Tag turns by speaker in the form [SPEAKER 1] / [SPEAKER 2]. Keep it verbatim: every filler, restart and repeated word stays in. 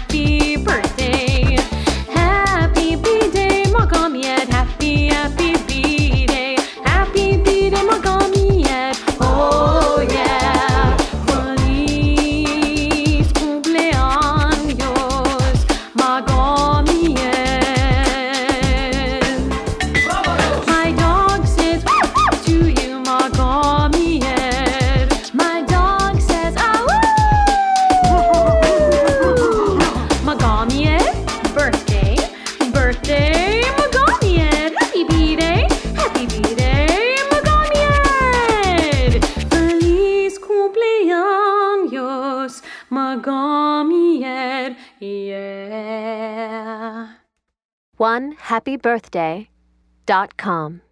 [SPEAKER 1] happy birthday. Happy B-Day, magamied. Happy, happy B-Day. Happy B-Day, magamied. Oh yeah. Feliz cumpleaños, magamied. My dog says to you, magamied. My dog says, ah Magamied, birthday, birthday, magamied. Happy B-Day, happy B-Day, magamied. Feliz cumpleaños, magamied, yeah.
[SPEAKER 2] one happy birthday dot com